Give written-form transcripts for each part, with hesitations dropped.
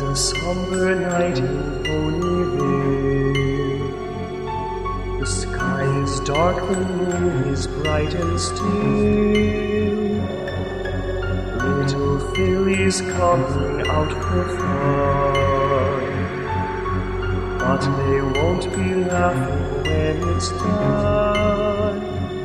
a somber night in Ponyville. The sky is dark, the moon is bright and still. Little fillies coming out for fun, but they won't be laughing when it's done.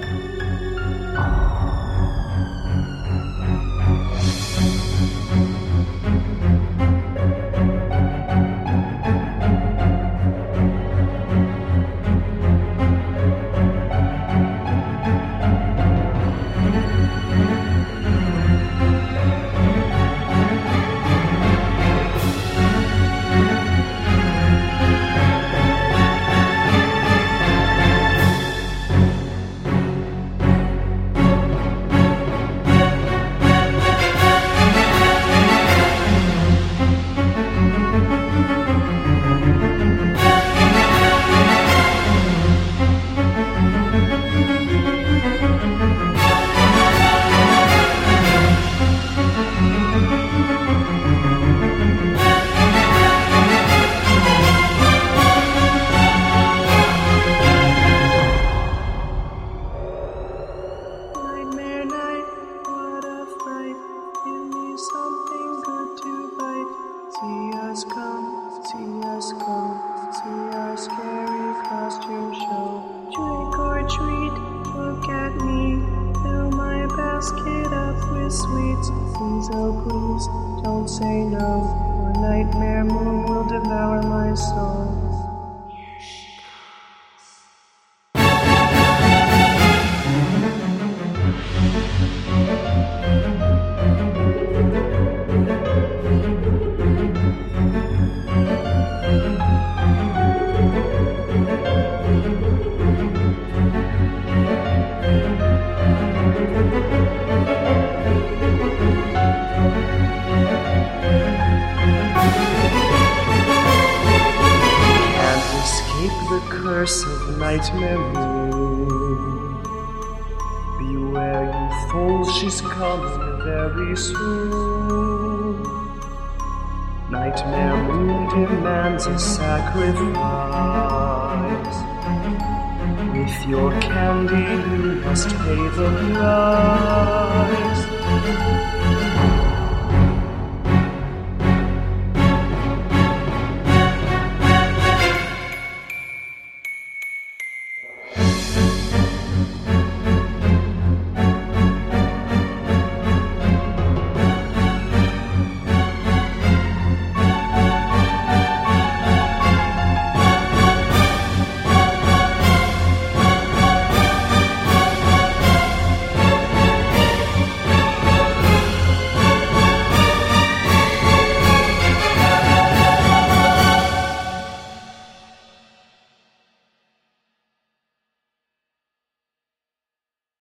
See our scary costume show. Trick or treat, look at me. Fill my basket up with sweets. Please, oh please, don't say no, or Nightmare Moon will devour my soul. The curse of Nightmare Moon. Beware, you fools, she's coming very soon. Nightmare Moon demands a sacrifice. With your candy, you must pay the price.